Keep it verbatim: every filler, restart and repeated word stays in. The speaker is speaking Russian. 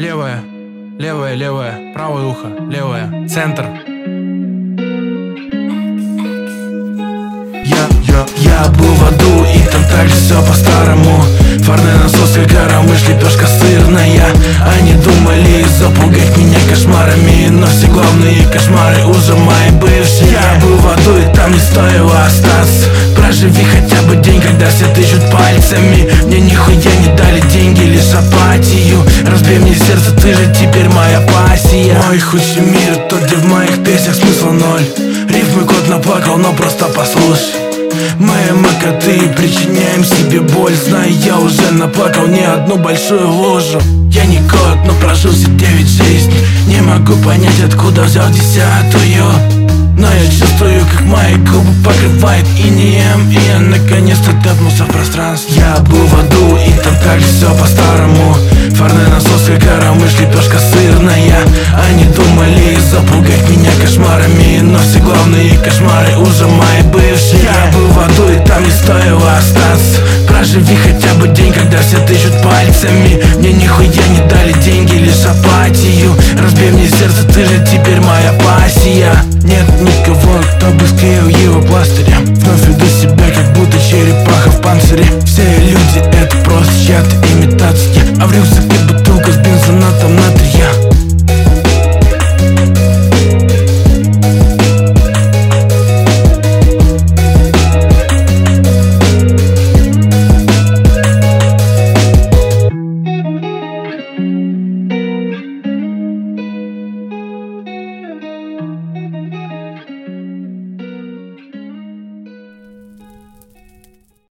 Левое, левое, левое, правое ухо, левое, центр. Я, я, я был в аду, и там также все по-старому. Фарный насос, как коромыш, лепешка сырная. Они думали запугать меня кошмарами, но все главные кошмары уже мои бывшие. Я был в аду, и там не стоило остаться. Проживи хотя бы день, когда все тычут пальцами. Мне нихуя не дали деньги, лишь апатию. Разбей мне сердце, ты же теперь моя пассия. Мой худший мир, тот, где в моих песнях смысла ноль. Рифмы кот наплакал, но просто послушай. Мы, мы коты, причиняем себе боль. Знаю, я уже наплакал не одну большую лужу. Я не кот, но прожил все девять жизней. Не могу понять, откуда взял десятую. Но я чувствую, как мои губы покрывает инеем. И я наконец-то тэпнулся в пространстве. Я был в аду, и там также все по-старому. Фарный насос, как коромыш, лепешка сырная. Они думали запугать меня кошмарами, но все главные кошмары уже мои бывшие. Я был в аду, и там не стоило остаться. Проживи хотя бы день, когда все тычут пальцами. Мне нихуя не дали деньги, лишь апатию. Разбей мне сердце, ты же теперь моя пассия. Нет никого, кто бы склеил его пластырем. Вновь веду себя, как будто черепаха в панцире. Все люди это просто чья-то имитация, а в рюкзаке